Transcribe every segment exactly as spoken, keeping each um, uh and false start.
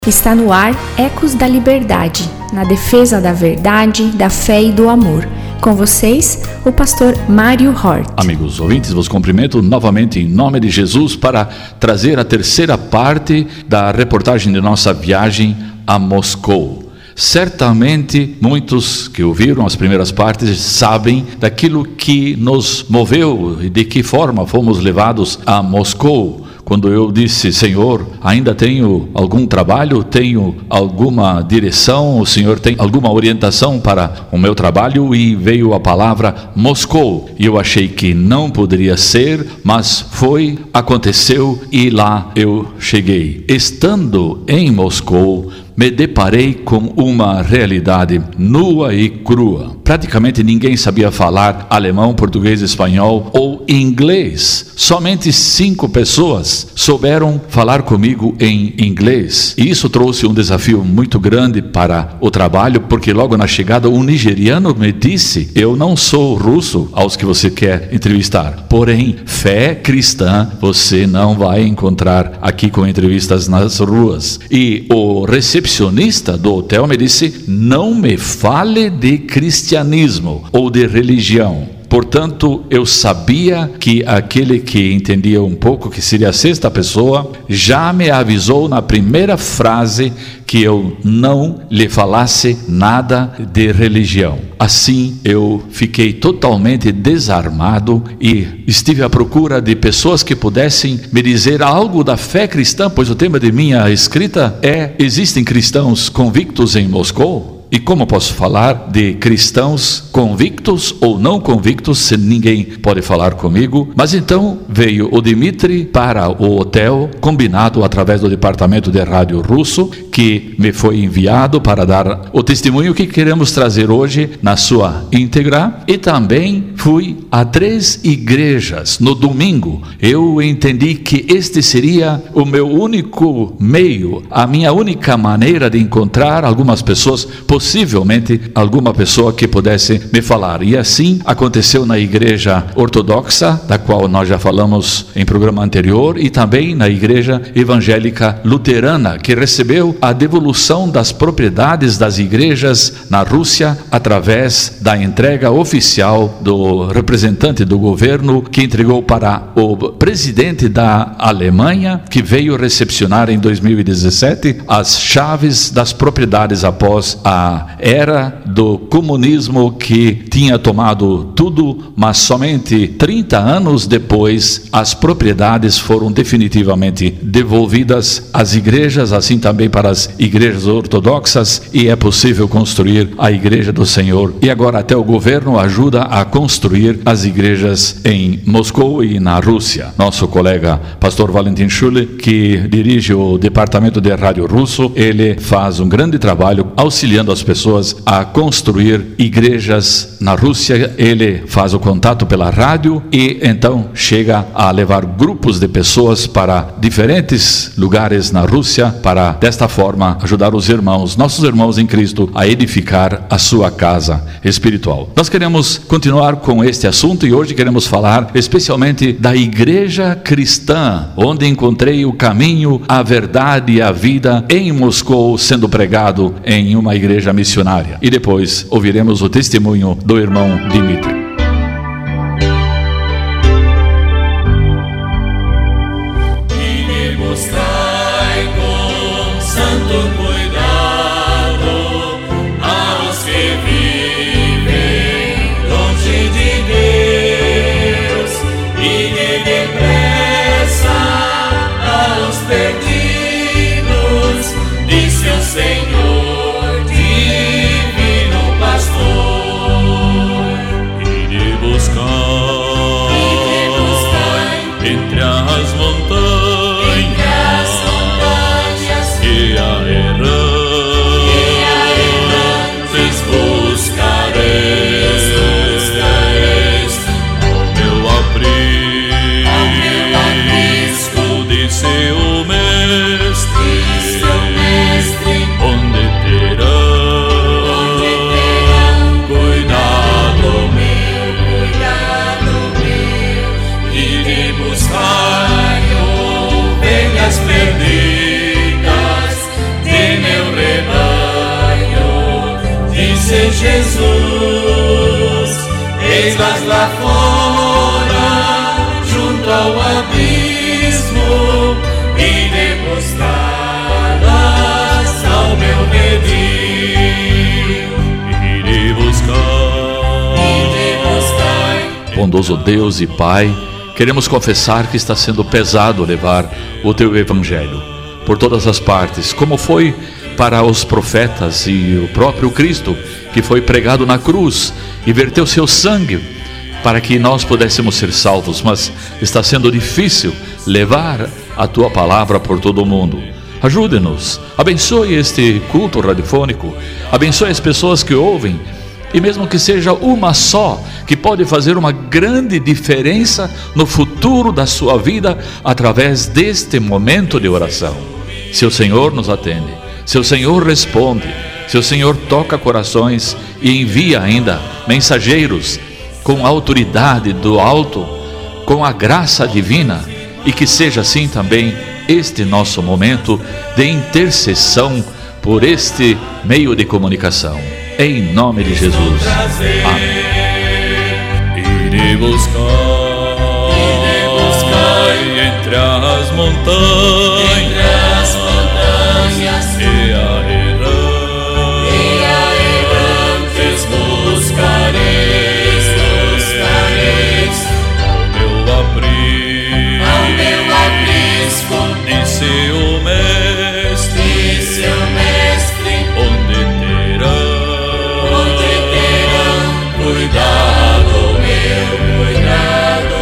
Está no ar Ecos da Liberdade, na defesa da verdade, da fé e do amor. Com vocês, o pastor Mário Hort. Amigos ouvintes, vos cumprimento novamente em nome de Jesus para trazer a terceira parte da reportagem de nossa viagem a Moscou. Certamente muitos que ouviram as primeiras partes sabem daquilo que nos moveu e de que forma fomos levados a Moscou. Quando eu disse, Senhor, ainda tenho algum trabalho, tenho alguma direção, o Senhor tem alguma orientação para o meu trabalho, e veio a palavra Moscou. E eu achei que não poderia ser, mas foi, aconteceu e lá eu cheguei. Estando em Moscou, me deparei com uma realidade nua e crua. Praticamente ninguém sabia falar alemão, português, espanhol ou inglês. Somente cinco pessoas souberam falar comigo em inglês. E isso trouxe um desafio muito grande para o trabalho, porque logo na chegada um nigeriano me disse: eu não sou russo aos que você quer entrevistar, porém fé cristã você não vai encontrar aqui com entrevistas nas ruas. E o recepcionista do hotel me disse: não me fale de cristianismo ou de religião. Portanto, eu sabia que aquele que entendia um pouco, que seria a sexta pessoa, já me avisou na primeira frase que eu não lhe falasse nada de religião. Assim, eu fiquei totalmente desarmado e estive à procura de pessoas que pudessem me dizer algo da fé cristã, pois o tema de minha escrita é: existem cristãos convictos em Moscou? E como posso falar de cristãos convictos ou não convictos se ninguém pode falar comigo? Mas então veio o Dmitry para o hotel, combinado através do departamento de rádio russo, que me foi enviado para dar o testemunho que queremos trazer hoje na sua íntegra. E também fui a três igrejas no domingo. Eu entendi que este seria o meu único meio, a minha única maneira de encontrar algumas pessoas, possivelmente alguma pessoa que pudesse me falar. E assim aconteceu na igreja ortodoxa, da qual nós já falamos em programa anterior, e também na igreja evangélica luterana, que recebeu a devolução das propriedades das igrejas na Rússia através da entrega oficial do representante do governo, que entregou para o presidente da Alemanha, que veio recepcionar em dois mil e dezessete as chaves das propriedades após a era do comunismo, que tinha tomado tudo, mas somente trinta anos depois as propriedades foram definitivamente devolvidas às igrejas, assim também para as igrejas ortodoxas, e é possível construir a igreja do Senhor. E agora até o governo ajuda a construir as igrejas em Moscou e na Rússia. Nosso colega pastor Valentin Schule, que dirige o departamento de rádio russo, ele faz um grande trabalho auxiliando as pessoas a construir igrejas na Rússia. Ele faz o contato pela rádio e então chega a levar grupos de pessoas para diferentes lugares na Rússia, para desta forma ajudar os irmãos, nossos irmãos em Cristo, a edificar a sua casa espiritual. Nós queremos continuar com este assunto e hoje queremos falar especialmente da igreja cristã, onde encontrei o caminho, a verdade e a vida em Moscou, sendo pregado em uma igreja missionária. E depois ouviremos o testemunho do irmão Dmitry. Buscar ovelhas perdidas. Jesus, eis-las lá fora, junto ao abismo, iremos buscá-las ao meu redil. Irei buscar, irei buscar. Bondoso Deus e Pai, queremos confessar que está sendo pesado levar o Teu Evangelho por todas as partes, como foi para os profetas e o próprio Cristo, que foi pregado na cruz e verteu seu sangue para que nós pudéssemos ser salvos, mas está sendo difícil levar a Tua palavra por todo o mundo. Ajude-nos, abençoe este culto radiofônico, abençoe as pessoas que ouvem, e mesmo que seja uma só, que pode fazer uma grande diferença no futuro da sua vida através deste momento de oração. Se o Senhor nos atende, se o Senhor responde, se o Senhor toca corações e envia ainda mensageiros com a autoridade do alto, com a graça divina, e que seja assim também este nosso momento de intercessão por este meio de comunicação. Em nome de Jesus. Amém. Irei buscar, irei buscar entre as montanhas, entre as montanhas e a errantes, e a errantes buscareis, buscareis ao meu aprisco, ao meu aprisco, disse o mestre, disse o mestre, onde terão, onde terão cuidado meu, cuidado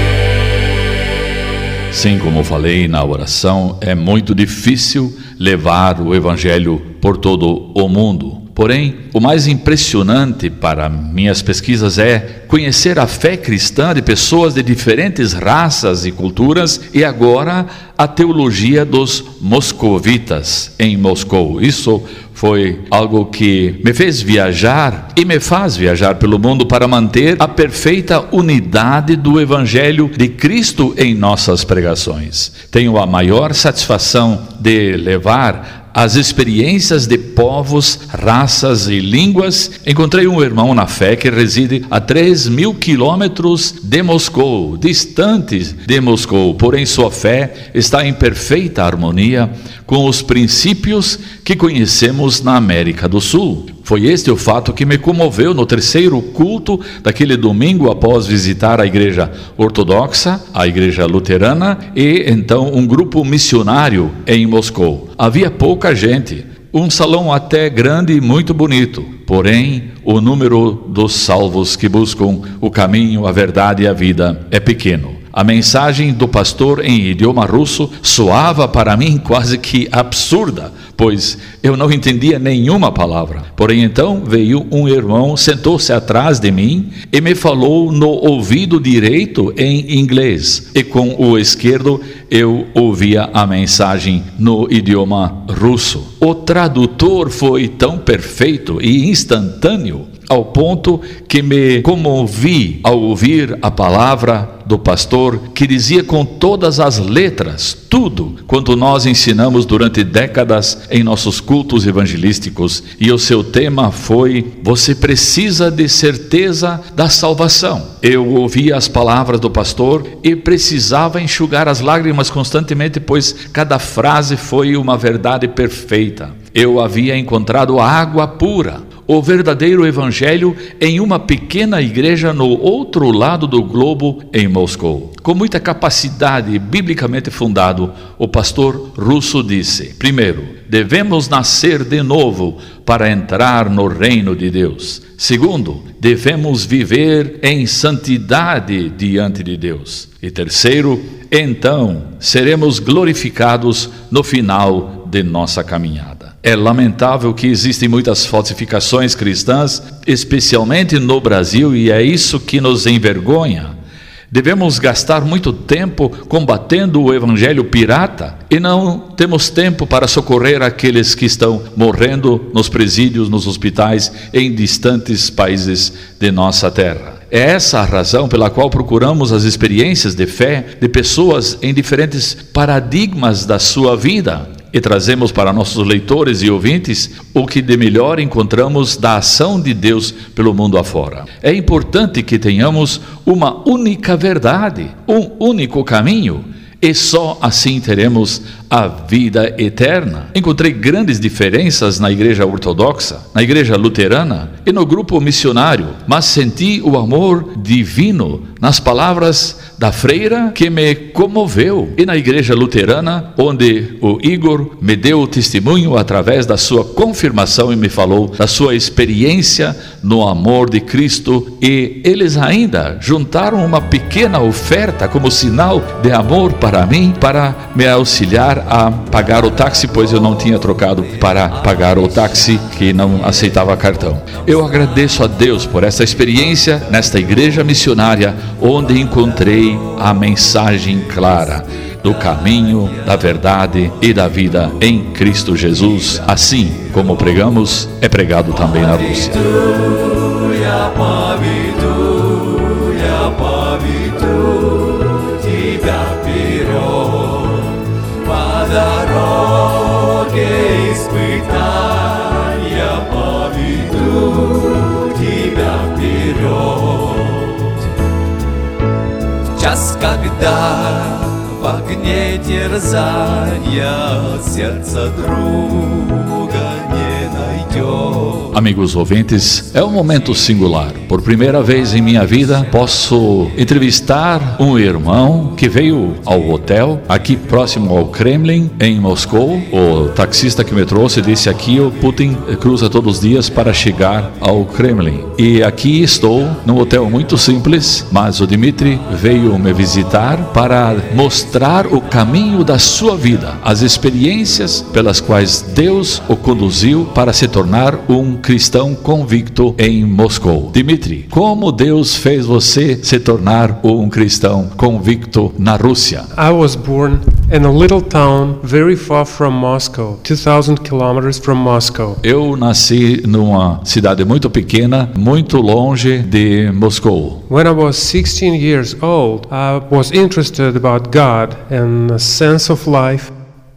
meu. Sim, como falei na oração, é muito difícil levar o Evangelho por todo o mundo. Porém, o mais impressionante para minhas pesquisas é conhecer a fé cristã de pessoas de diferentes raças e culturas, e agora a teologia dos moscovitas em Moscou. Isso foi algo que me fez viajar e me faz viajar pelo mundo para manter a perfeita unidade do Evangelho de Cristo em nossas pregações. Tenho a maior satisfação de levar as experiências de povos, raças e línguas. Encontrei um irmão na fé que reside a três mil quilômetros de Moscou, distante de Moscou, porém sua fé está em perfeita harmonia com os princípios que conhecemos na América do Sul. Foi este o fato que me comoveu no terceiro culto daquele domingo, após visitar a igreja ortodoxa, a igreja luterana e então um grupo missionário em Moscou. Havia pouca gente, um salão até grande e muito bonito, porém o número dos salvos que buscam o caminho, a verdade e a vida é pequeno. A mensagem do pastor em idioma russo soava para mim quase que absurda, pois eu não entendia nenhuma palavra. Porém então veio um irmão, sentou-se atrás de mim e me falou no ouvido direito em inglês, e com o esquerdo eu ouvia a mensagem no idioma russo. O tradutor foi tão perfeito e instantâneo, ao ponto que me comovi ao ouvir a palavra do pastor, que dizia com todas as letras tudo quanto nós ensinamos durante décadas em nossos cultos evangelísticos, e o seu tema foi: você precisa de certeza da salvação. Eu ouvia as palavras do pastor e precisava enxugar as lágrimas constantemente, pois cada frase foi uma verdade perfeita. Eu havia encontrado a água pura, o verdadeiro evangelho, em uma pequena igreja no outro lado do globo, em Moscou. Com muita capacidade biblicamente fundado, o pastor russo disse: primeiro, devemos nascer de novo para entrar no reino de Deus. Segundo, devemos viver em santidade diante de Deus. E terceiro, então seremos glorificados no final de nossa caminhada. É lamentável que existem muitas falsificações cristãs, especialmente no Brasil, e é isso que nos envergonha. Devemos gastar muito tempo combatendo o evangelho pirata e não temos tempo para socorrer aqueles que estão morrendo nos presídios, nos hospitais, em distantes países de nossa terra. É essa a razão pela qual procuramos as experiências de fé de pessoas em diferentes paradigmas da sua vida, e trazemos para nossos leitores e ouvintes o que de melhor encontramos da ação de Deus pelo mundo afora. É importante que tenhamos uma única verdade, um único caminho, e só assim teremos a vida eterna. Encontrei grandes diferenças na igreja ortodoxa, na igreja luterana e no grupo missionário, mas senti o amor divino nas palavras da freira que me comoveu. E na igreja luterana, onde o Igor me deu o testemunho através da sua confirmação e me falou da sua experiência no amor de Cristo, e eles ainda juntaram uma pequena oferta como sinal de amor para mim, para me auxiliar a pagar o táxi, pois eu não tinha trocado para pagar o táxi que não aceitava cartão. Eu agradeço a Deus por essa experiência nesta igreja missionária, onde encontrei a mensagem clara do caminho, da verdade e da vida em Cristo Jesus. Assim como pregamos, é pregado também na Rússia. Час, когда в огне терзания сердце друга не найдет. Amigos ouvintes, é um momento singular. Por primeira vez em minha vida, posso entrevistar um irmão que veio ao hotel, aqui próximo ao Kremlin, em Moscou. O taxista que me trouxe disse: aqui o Putin cruza todos os dias para chegar ao Kremlin. E aqui estou, num hotel muito simples, mas o Dmitry veio me visitar para mostrar o caminho da sua vida, as experiências pelas quais Deus o conduziu para se tornar um cristão convicto em Moscou. Dmitry, como Deus fez você se tornar um cristão convicto na Rússia? I was born in a little town very far from Moscow, two thousand kilometers from Moscow. Eu nasci numa cidade muito pequena, muito longe de Moscou. When I was sixteen years old, I was interested about God and a sense of life.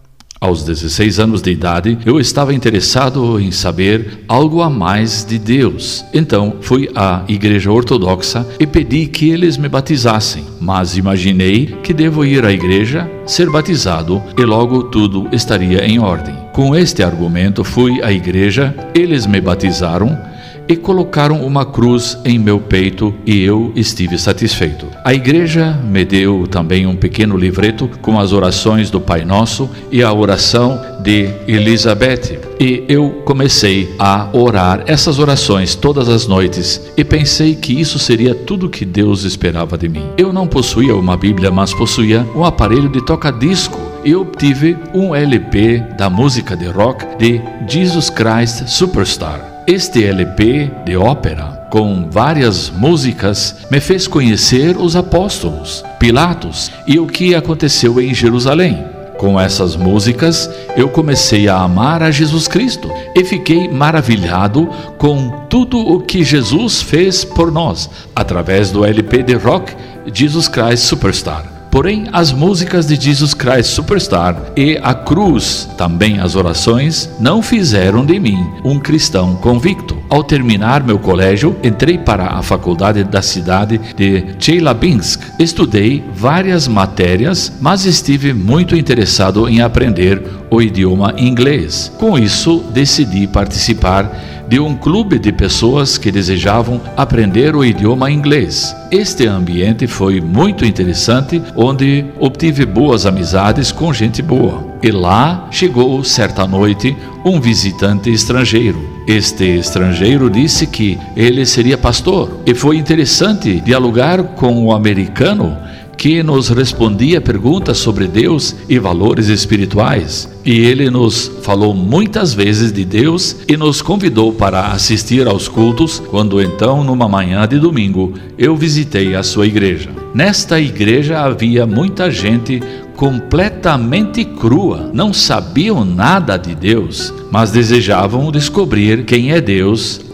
Aos dezesseis anos de idade, eu estava interessado em saber algo a mais de Deus. Então, fui à igreja ortodoxa e pedi que eles me batizassem. Mas imaginei que devo ir à igreja, ser batizado e logo tudo estaria em ordem. Com este argumento, fui à igreja, eles me batizaram e colocaram uma cruz em meu peito e eu estive satisfeito. A igreja me deu também um pequeno livreto com as orações do Pai Nosso e a oração de Elizabeth. E eu comecei a orar essas orações todas as noites e pensei que isso seria tudo que Deus esperava de mim. Eu não possuía uma Bíblia, mas possuía um aparelho de toca-disco. E obtive um L P da música de rock de Jesus Christ Superstar. Este L P de ópera, com várias músicas, me fez conhecer os apóstolos, Pilatos e o que aconteceu em Jerusalém. Com essas músicas, eu comecei a amar a Jesus Cristo e fiquei maravilhado com tudo o que Jesus fez por nós, através do L P de rock Jesus Christ Superstar. Porém, as músicas de Jesus Christ Superstar e a cruz, também as orações, não fizeram de mim um cristão convicto. Ao terminar meu colégio, entrei para a faculdade da cidade de Chelyabinsk. Estudei várias matérias, mas estive muito interessado em aprender o idioma inglês. Com isso, decidi participar de um clube de pessoas que desejavam aprender o idioma inglês. Este ambiente foi muito interessante, onde obtive boas amizades com gente boa. E lá chegou, certa noite, um visitante estrangeiro. Este estrangeiro disse que ele seria pastor, e foi interessante dialogar com o americano, que nos respondia perguntas sobre Deus e valores espirituais. E ele nos falou muitas vezes de Deus e nos convidou para assistir aos cultos, quando então, numa manhã de domingo, eu visitei a sua igreja. Nesta igreja havia muita gente completamente crua, não sabiam nada de Deus, mas desejavam descobrir quem é Deus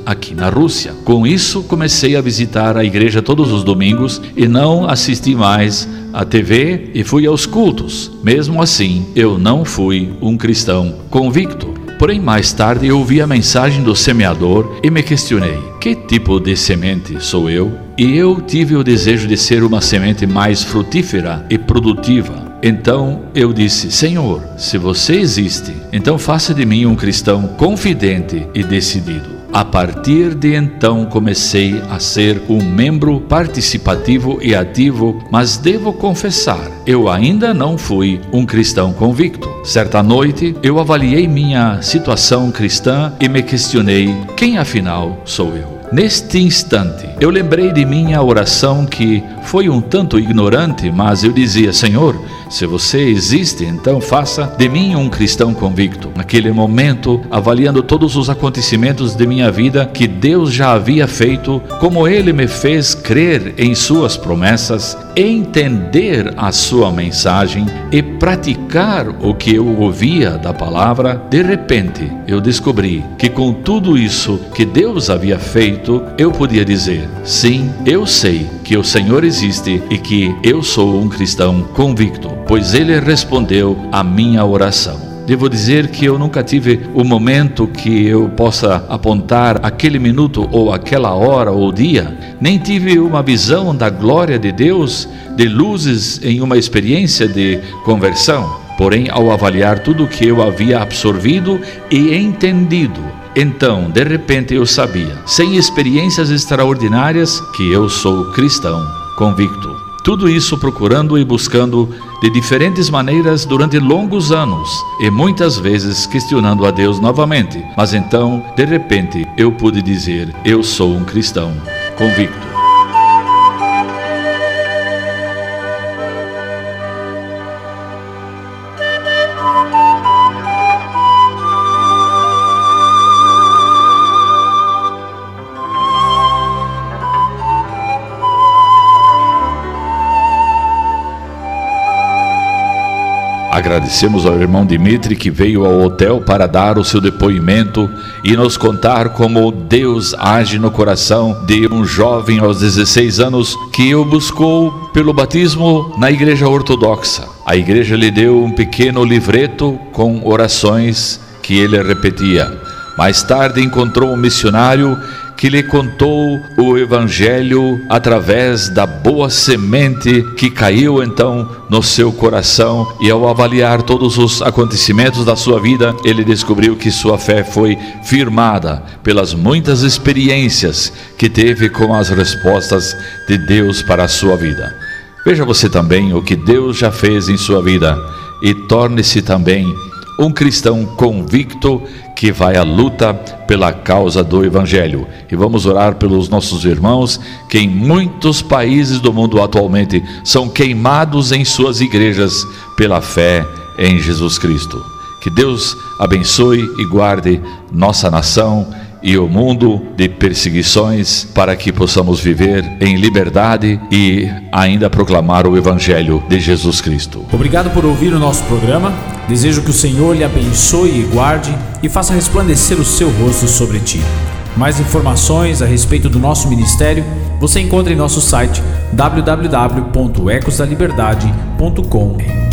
aqui na Rússia. Com isso, comecei a visitar a igreja todos os domingos e não assisti mais à T V e fui aos cultos. Mesmo assim, eu não fui um cristão convicto. Porém, mais tarde eu ouvi a mensagem do semeador e me questionei: que tipo de semente sou eu? E eu tive o desejo de ser uma semente mais frutífera e produtiva. Então eu disse: Senhor, se você existe, então faça de mim um cristão confidente e decidido. A partir de então comecei a ser um membro participativo e ativo, mas devo confessar, eu ainda não fui um cristão convicto. Certa noite, eu avaliei minha situação cristã e me questionei: quem afinal sou eu? Neste instante, eu lembrei de minha oração que foi um tanto ignorante, mas eu dizia: Senhor, se você existe, então faça de mim um cristão convicto. Naquele momento, avaliando todos os acontecimentos de minha vida que Deus já havia feito, como Ele me fez crer em suas promessas, entender a sua mensagem e praticar o que eu ouvia da palavra, de repente eu descobri que com tudo isso que Deus havia feito, eu podia dizer: sim, eu sei que o Senhor existe e que eu sou um cristão convicto, pois Ele respondeu a minha oração. Devo dizer que eu nunca tive um momento que eu possa apontar aquele minuto ou aquela hora ou dia, nem tive uma visão da glória de Deus, de luzes em uma experiência de conversão. Porém, ao avaliar tudo o que eu havia absorvido e entendido, então, de repente eu sabia, sem experiências extraordinárias, que eu sou cristão convicto. Tudo isso procurando e buscando de diferentes maneiras durante longos anos e muitas vezes questionando a Deus novamente. Mas então, de repente, eu pude dizer: eu sou um cristão convicto. Agradecemos ao irmão Dimitri que veio ao hotel para dar o seu depoimento e nos contar como Deus age no coração de um jovem aos dezesseis anos que o buscou pelo batismo na igreja ortodoxa. A igreja lhe deu um pequeno livreto com orações que ele repetia. Mais tarde encontrou um missionário que lhe contou o evangelho através da boa semente que caiu então no seu coração, e ao avaliar todos os acontecimentos da sua vida, ele descobriu que sua fé foi firmada pelas muitas experiências que teve com as respostas de Deus para a sua vida. Veja você também o que Deus já fez em sua vida e torne-se também um cristão convicto que vai à luta pela causa do Evangelho. E vamos orar pelos nossos irmãos que em muitos países do mundo atualmente são queimados em suas igrejas pela fé em Jesus Cristo. Que Deus abençoe e guarde nossa nação e o mundo de perseguições, para que possamos viver em liberdade e ainda proclamar o Evangelho de Jesus Cristo. Obrigado por ouvir o nosso programa. Desejo que o Senhor lhe abençoe e guarde e faça resplandecer o seu rosto sobre ti. Mais informações a respeito do nosso ministério você encontra em nosso site w w w ponto ecos da liberdade ponto com.